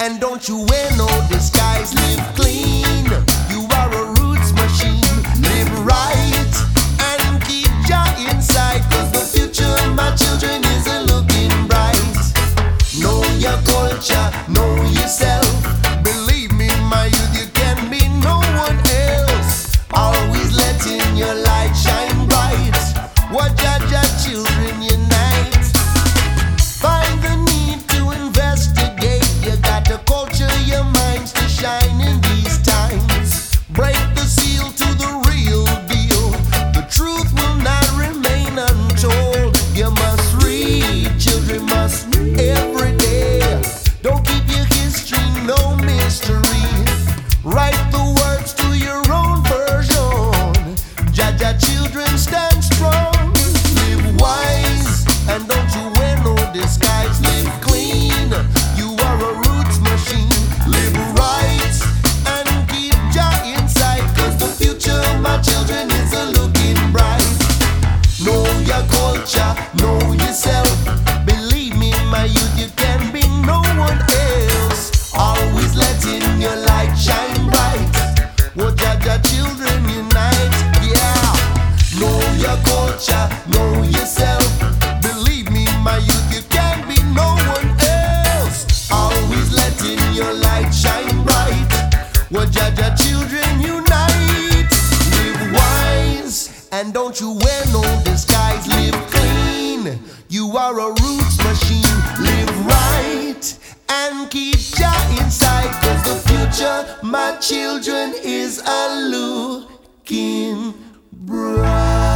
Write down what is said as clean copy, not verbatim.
And don't you wear no disguise, live clean. You are a roots machine, live right and keep Jah inside. Cause the future of my children is a looking bright. Know your culture, know yourself. Believe me, my youth, you can be no one else. Always letting your light shine bright. What Jah children unite. Find the need to investigate. You got to culture your minds to shine in these times. Break the seal to the real deal. The truth will not remain untold. You must read, children must every day. Don't keep your history no mystery. Write the words to your own version. Jah children stand strong. Live wise and don't you wear no disguise. Live clean, you are a roots machine. Live right and keep Jah inside. Cause the future of my children is a looking bright. Know your culture, know yourself. Believe me, my youth, you can be no one else. Always letting your light shine bright. What Jah children unite, yeah. Know your culture, know yourself. Believe me, my youth, you can be no one else. Always letting your light shine bright. What Jah children unite. Live wise and don't you wear no disguise. Live clean, you are a roots machine. Live right and keep Jah inside. Cause the future, my children, is a looking bright.